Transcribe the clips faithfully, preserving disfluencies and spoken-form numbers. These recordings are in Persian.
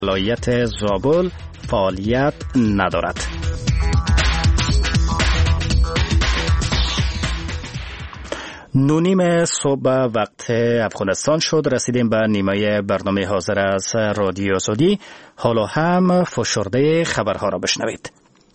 ولایت زابل فعالیت ندارد. نونیم صبح وقت افغانستان شد. رسیدیم به نیمه برنامه حاضر از رادیو آزادی. حالا هم فشرده خبرها را بشنوید.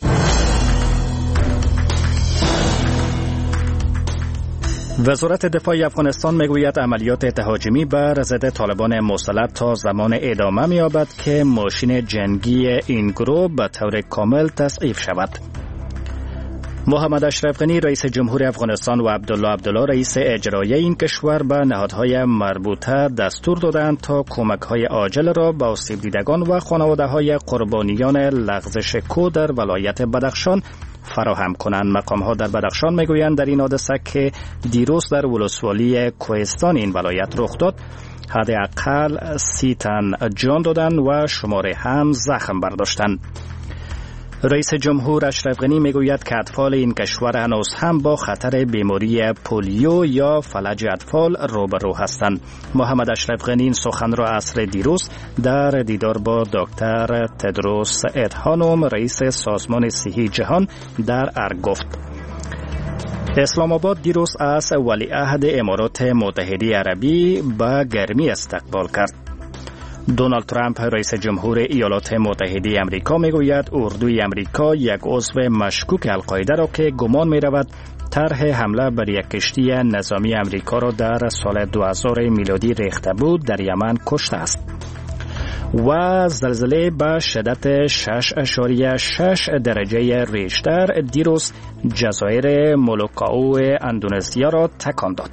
وزارت دفاع افغانستان میگوید عملیات تهاجمی بر ضد طالبان مسلط تا زمان ادامه می‌یابد که ماشین جنگی این گروه به طور کامل تضعیف شود. محمد اشرف غنی رئیس جمهور افغانستان و عبدالله عبدالله رئیس اجرایی این کشور به نهادهای مربوطه دستور دادند تا کمک‌های عاجل را به آسیب دیدگان و خانواده‌های قربانیان لغزش کو در ولایت بدخشان فراهم کنند. مقام‌ها در بدخشان میگویند در این حادثه که دیروز در ولسوالی کوهستان این ولایت رخ داد، حداقل سی تن جان دادند و شماری هم زخم برداشتند. رئیس جمهور اشرف غنی میگوید که اطفال این کشور هنوز هم با خطر بیماری پولیو یا فلج اطفال روبرو هستند. محمد اشرف غنی این سخن را عصر دیروز در دیدار با دکتر تدروس ادهانوم رئیس سازمان صحی جهان در ارگ گفت. اسلام آباد دیروز از ولیعهد امارات متحده عربی به گرمی استقبال کرد. دونالد ترامپ رئیس جمهور ایالات متحده آمریکا میگوید اردوی آمریکا یک عضو مشکوک القاعده را که گمان می‌رود طرح حمله بر یک کشتی نظامی آمریکا را در سال دو هزار میلادی ریخته بود در یمن کشته است. و زلزله به شدت شش اشاریه شش درجه ریشتر دیروز جزایر مولوکائو اندونزیا را تکان داد.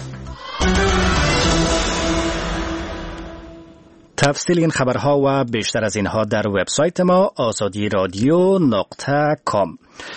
تفصیل این خبرها و بیشتر از اینها در وبسایت ما آزادی رادیو نقطه کام.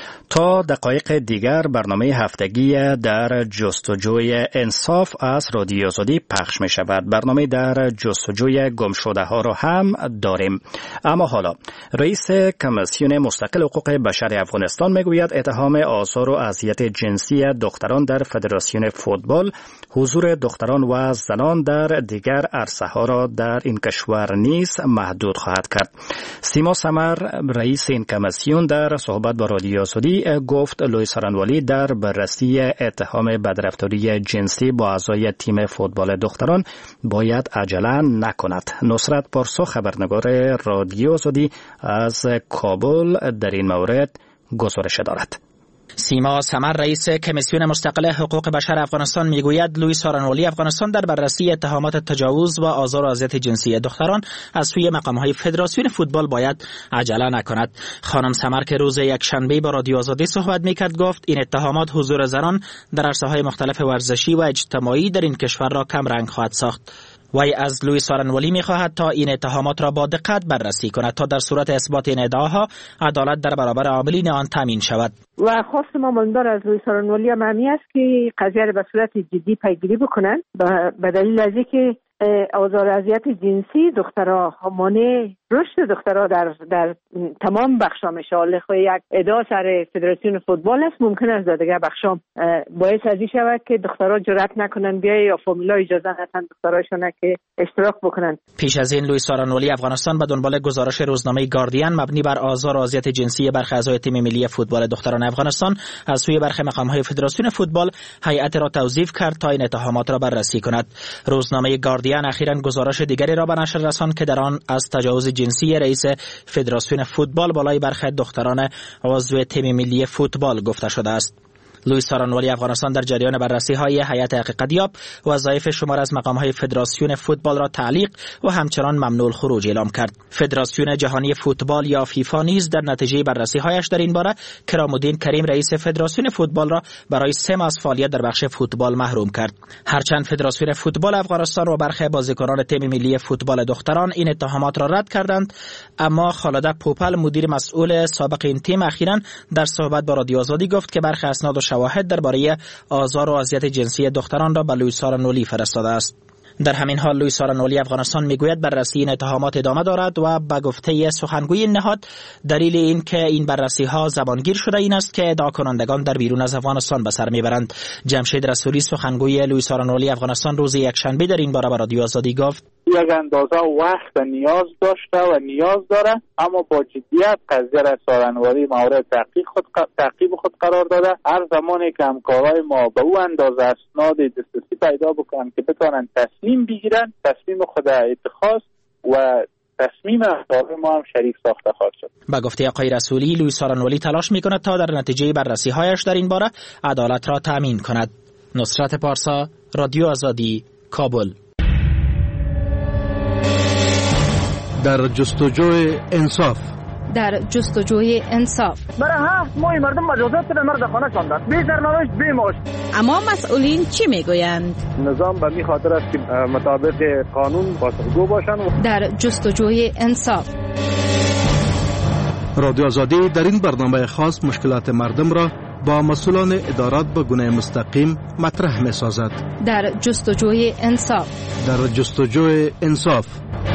تا دقایق دیگر برنامه هفتگی در جستجوی انصاف از رادیو آزادی پخش می شود. برنامه در جستجوی گمشده ها را هم داریم. اما حالا رئیس کمیسیون مستقل حقوق بشر افغانستان میگوید اتهام آزار و اذیت جنسی دختران در فدراسیون فوتبال حضور دختران و زنان در دیگر عرصه ها را در این کشور نیز محدود خواهد کرد. سیما سمر رئیس این کمیسیون در صحبت با رادیو آزادی گفت لوئیس سارنوالی در بررسی اتهام بدرفتاری جنسی با اعضای تیم فوتبال دختران باید عجله نکند. نصرت پارسا خبرنگار رادیو آزادی از کابل در این مورد گزارش دارد. سیما سمر رئیس کمیسیون مستقل حقوق بشر افغانستان میگوید لوئیس سارنوالی افغانستان در بررسی اتهامات تجاوز و آزار و اذیت جنسی دختران از سوی مقام‌های فدراسیون فوتبال باید عجله نکند. خانم سمر که روز یکشنبه با رادیو آزادی صحبت میکرد گفت این اتهامات حضور زنان در عرصه‌های مختلف ورزشی و اجتماعی در این کشور را کم رنگ خواهد ساخت. وی از لوئیس سارنوالی می‌خواهد تا این اتهامات را با دقت بررسی کند تا در صورت اثبات این ادعاها عدالت در برابر عاملین آن تامین شود. و خواست ما ماندار از لوئیس سارنوالی هم همی است که قضیه را به صورت جدی پیگیری بکنند به دلیل از اینکه آزار و اذیت جنسی دخترها مانع رشد دخترها در در تمام بخشا میشه. حالا یک ادعا سر فدراسیون فوتبال است، ممکن است در دیگر بخشا باعث از این شود که دخترها جرأت نکنن بیای یا فامیلا اجازه ندن دختراشون که اشتراک بکنن. پیش از این لوئیس سارنوالی افغانستان به دنبال گزارش روزنامه گاردین مبنی بر آزار و اذیت جنسی برخی اعضای تیم ملی فوتبال دختران افغانستان از سوی برخی مقام‌های فدراسیون فوتبال هیئت را توظیف کرد تا این اتهامات را بررسی کند. روزنامه گاردین اخیراً گزارش دیگری را به نشر رساند که در آن از تجاوز جنسی رئیس فدراسیون فوتبال بالای برخی دختران عضو تیم ملی فوتبال گفته شده است. لوئیس سارنوالی افغانستان در جریان بررسی‌های هیئت حقیقتیاب وظایف شمار از مقام‌های فدراسیون فوتبال را تعلیق و همچنان ممنوع الخروج اعلام کرد. فدراسیون جهانی فوتبال یا فیفا نیز در نتیجه بررسی‌هایش در این باره کرام‌الدین کریم رئیس فدراسیون فوتبال را برای سه ماه از فعالیت در بخش فوتبال محروم کرد. هرچند فدراسیون فوتبال افغانستان و برخی بازیکنان تیم ملی فوتبال دختران این اتهامات را رد کردند، اما خالده پوپل مدیر مسئول سابق این تیم اخیراً در صحبت با رادیو آزادی گفت که برخی اسناد و شواهد درباره آزار و اذیت جنسی دختران را به لوئیس سارنوالی فرستاده است. در همین حال لوئیس سارنوالی افغانستان میگوید بررسی این اتهامات ادامه دارد و به گفته سخنگوی نهاد دلیل این که این بررسی ها زبانگیر شده این است که ادعا کنندگان در بیرون از افغانستان به سر میبرند. جمشید رسولی سخنگوی لوئیس سارنوالی افغانستان روز یکشنبه در این باره به رادیو آزادی گفت یک اندازه وقت نیاز داشته و نیاز داره، اما با جدیت قضیه را سارنواری مورد تحقیق خود تعقیب خود قرار داده. هر زمانی که همکارای ما به او اندازه اسناد دسترسی پیدا بکنن که بتونن تصمیم بگیرن، تصمیم خود اتخاذ و تصمیم اخبار ما هم شریک ساخته خواهد شد. با گفته آقای رسولی، لوی سارنوالی تلاش میکند تا در نتیجه بررسی هایش در این باره عدالت را تامین کند. نصرت پارسا، رادیو آزادی، کابل. در جستجوی انصاف در جستجوی انصاف برای هفت ماه مردم مجازات به مرد خانه شاندن، بی سرنوشت بی معاش. اما مسئولین چی میگویند؟ نظام به می خاطر است که مطابق قانون پاسخگو باشند. در جستجوی انصاف رادیو آزادی در این برنامه خاص مشکلات مردم را با مسئولان ادارات به گونه مستقیم مطرح می سازد. در جستجوی انصاف در جستجوی انصاف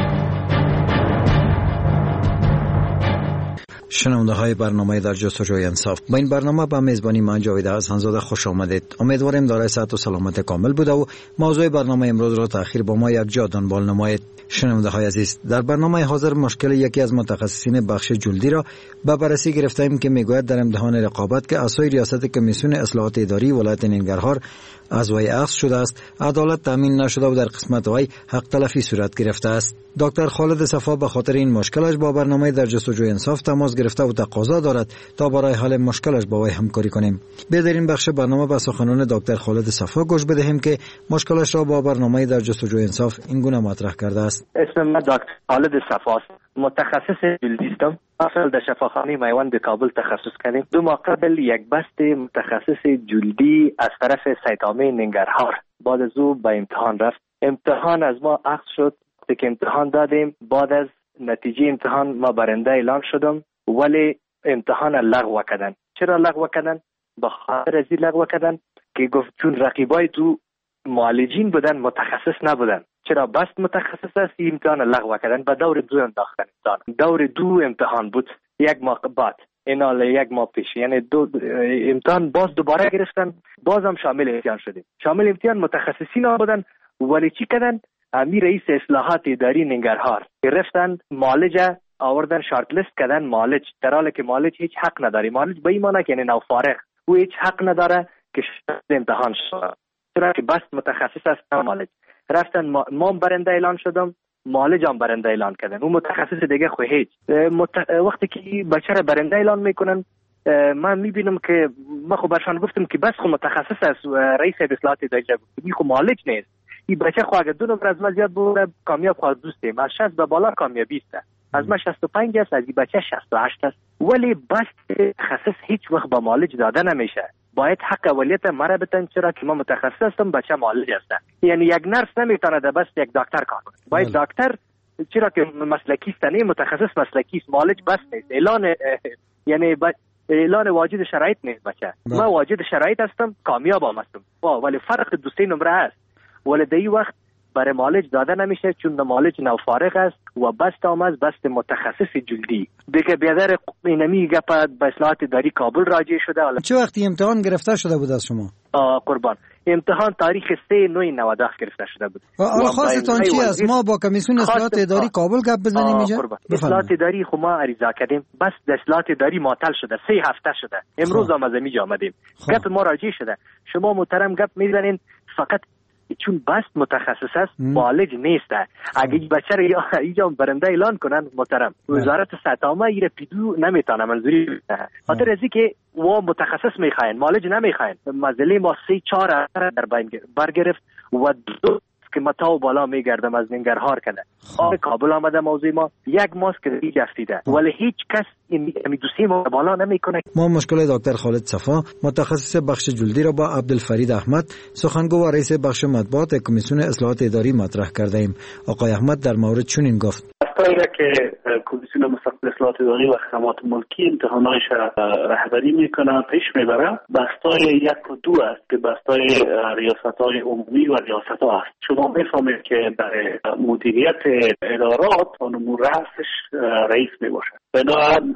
شنونده های برنامه در جستجوی انصاف، با این برنامه به میزبانی من جاوید حسن‌زاده خوش آمدید. امیدواریم دارای صحت و سلامت کامل بوده و موضوع برنامه امروز را تأخیر با ما یک جا دنبال نمایید. شنونده های عزیز، در برنامه حاضر مشکل یکی از متخصصین بخش جلدی را به بررسی گرفتیم که میگوید در امتحان رقابت که اعضای ریاست کمیسیون اصلاحات اداری ولایت ننگرهار از وی اخذ شده است، عدالت تامین نشده و در قسمت وی حق تلفی صورت گرفته است. دکتر خالد صفا به خاطر این مشکلش با برنامه در جستجوی انصاف تماس گرفته و تقاضا دارد تا برای حل مشکلش با وی همکاری کنیم. بیایید در این بخش برنامه به سخنان دکتر خالد صفا گوش بدهیم که مشکلش را با برنامه در جستجوی انصاف این گونه مطرح کرده است. اسم من دکتر خالد صفا است. متخصص جلدی هستم. اصل در شفاخانه میوند کابل تخصص کردیم. دو ماه قبل یک بست متخصص جلدی از طرف سیدعامه ننگرهار بعد از او به امتحان رفت. امتحان از ما اخذ شد. که امتحان دادیم، بعد از نتیجه امتحان ما برنده اعلان شدم، ولی امتحان لغو کردن. چرا لغو کردن؟ به خاطر از لغو کردن که گفت چون رقیبای تو معالجین بودن، متخصص نبودن. چرا بس متخصص است امتحان لغو کردن. به دور دو انداختن امتحان. دور دو امتحان بود یک ماه بعد، اینال یک ماه پیش، یعنی دو امتحان باز دوباره گرفتن، بازم شامل امتحان شدیم. شامل امتحان متخصصین بودن، ولی چی کردن؟ امیر رئیس اصلاحات اداری ننگرهار گرفتن معالج آوردن، شارت لیست کردن معالج، در حالی که معالج هیچ حق نداره. معالج به این معنی که نو فارغ او هیچ حق نداره که امتحان شد، چرا که بس متخصص است. معالج رفتن، ما, ما برنده اعلان شدم، معالج هم برنده اعلان کردن. اون متخصص دیگه خو هیچ مت... وقتی که بچه را برنده اعلان میکنن، من میبینم که ما خو برشان گفتم که بس خو متخصص است، رئیس اصلاحات اداری گفت خو معالج نیست. این بچه خو اگه دو نمبر از ما زیاد بوده کامیاب خواهد دوستیم. از شصت به بالا کامیابی است. از ما شصت و پنج است، از این بچه شصت و هشت است. ولی بس تخصص هیچ وقت با معالج داده نمیشه. باید حق اولیت مرا بتن، چرا که ما متخصص هستم، بچه معالج هستن. یعنی یک نرس نمیتونه بس یک دکتر کار کنه. باید دکتر، چرا که مسلکی است، نه متخصص مسلکی است، معالج بس نیست. اعلان یعنی اعلان واجد شرایط نیست بچه. ما واجد شرایط هستم، کامیاب هم هستم. ولی فرق دو سه نمره است. ولی در این وقت برای معالج داده نمیشه، چون معالج نو فارغ است و بست هم از بست متخصص جلدی. دیگه بیادر اینمی گپ به اصلاحات اداری کابل راجع شده. چه وقتی امتحان گرفته شده بود از شما؟ آه قربان، امتحان تاریخ سه نوی نود گرفته شده بود. حالا خواستان چی است؟ ما با کمیسیون اصلاحات اداری کابل گپ بزنیم اینجا؟ اصلاحات اداری خو ما عریضه کردیم، بس اصلاحات اداری معطل شده، سه هفته شده. امروز هم از اینجا آمدیم. گپ ما راجع شده. شما محترم گپ میزنین فقط چون بس متخصص است، معالج نیست. اگه بچه رو اینجا برنده اعلان کنن محترم، وزارت سطامه ایره پیدو نمیتونه منظوری بده. خاطر ازی که و متخصص میخواین، معالج نمیخواین. مزله ما سه چهار در بین برگرفت و دو که متا و بالا میگردم از ننگرهار کنه. آره کابل آمده موضوع ما یک ماست که دیگه افتیده، ولی هیچ کس این دوستی ما بالا نمیکنه. ما مشکل دکتر خالد صفا متخصص بخش جلدی را با عبدالفرید احمد سخنگو و رئیس بخش مطبوعات کمیسیون اصلاحات اداری مطرح کرده ایم. آقای احمد در مورد چنین گفت: بستایی که کمیسیون مستقل اصلاحات اداری و خدمات ملکی امتحانایش رهبری میکنه پیش میبره، بستای یک و دو است که بستای ریاست‌های عمومی و ریاست‌ها است. شما میفهمید که برای مدیریت ادارات خانم رئیسش رئیس میباشه. بنابراین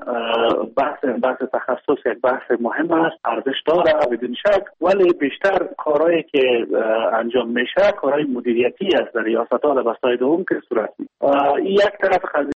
بحث بحث تخصص یک بحث مهم است، ارزش داره بدون شک، ولی بیشتر کارهایی که انجام میشه کارهای مدیریتی است در ریاست‌ها در بسته‌های دوم که صورت می‌گیرد. یک طرف